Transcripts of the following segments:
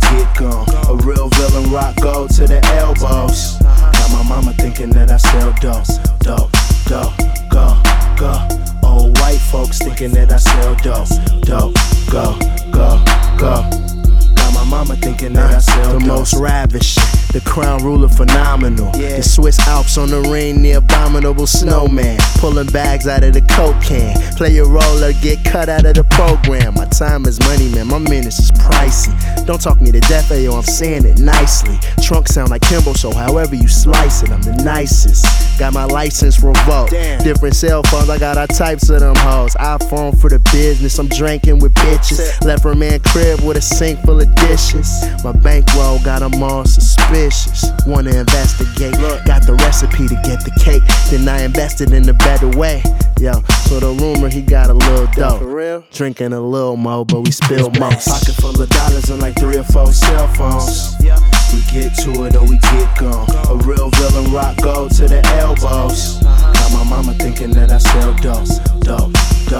get gone. A real villain rock gold to the elbows. Got my mama thinking that I sell dope. Dope, dope, go. Old white folks thinking that I sell dope. Dope, go. Got my mama thinking that I sell dope. The most ravish, the crown ruler phenomenal. The Swiss Alps on the ring, the abominable snowman. Pulling bags out of the coke can. Play a role or get cut out of the program. My time is money, man, my minutes is pricey. Don't talk me to death, ayo, I'm saying it nicely. Trunk sound like Kimbo, so however you slice it, I'm the nicest. Got my license revoked. Different cell phones, I got all types of them hoes. iPhone for the business, I'm drinking with bitches. Left her man crib with a sink full of dishes. My bankroll got them all suspicious. Wanna investigate, got the recipe to get the cake. Then I invested in a better way. Yo, so the rumor he got a little dope. For real? Drinking a little more, but we spill most. Pocket full of dollars and like 3 or 4 cell phones. We get to it or we get gone. A real villain rock gold to the elbows. Got my mama thinking that I sell dope. Dope,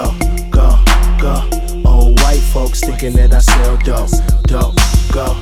go. Old white folks thinking that I sell dope. Dope, go.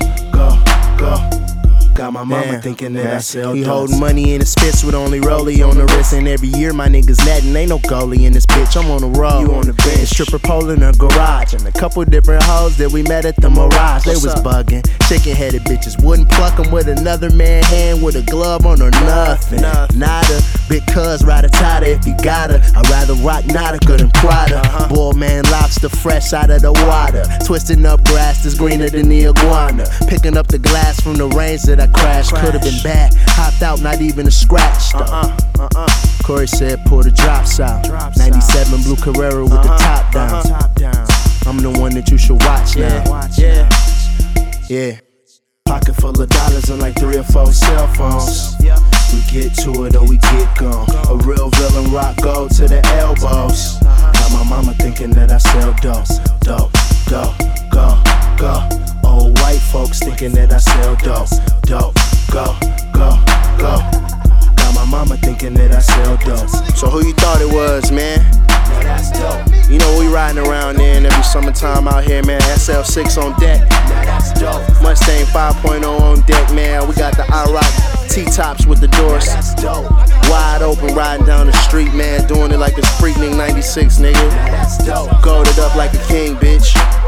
Got my mama thinking that I sell dope. He holding money in his fist with only rollie on the wrist. And every year my niggas netting, ain't no goalie in this bitch. I'm on the road. You on the bench. Stripper pole in the garage. And a couple different hoes that we met at the Mirage. They was bugging, chicken headed bitches. Wouldn't pluck them with another man hand with a glove on or nothing. Nada, because ride-a-tada if you gotta. I'd rather rock Nautica than Prada. Bull man lobster fresh out of the water. Twisting up grass that's greener than the iguana. Picking up the glass from the range that I crashed. Could've been bad, hopped out, not even a scratch though. Corey said pull the drops out. 97 blue Carrera with the top down. I'm the one that you should watch now. Yeah. Pocket full of dollars and like 3 or 4 cell phones. We get to it or we get gone. A real villain rock gold to the elbows. Got my mama thinking that I sell dope. Dope, go. Old white folks thinking that I sell dope. Dope, go. Got my mama thinking that I sell dope. So who you thought it was, man? Now that's dope. You know we riding around there and every summertime out here, man. SL6 on deck. Now that's dope. Mustang 5.0 on deck, man. We got the IROC T-tops with the doors That's dope. wide open, riding down the street, man. Doing it like it's Freaknik 96, nigga. Now that's dope. Golded up like a king, bitch.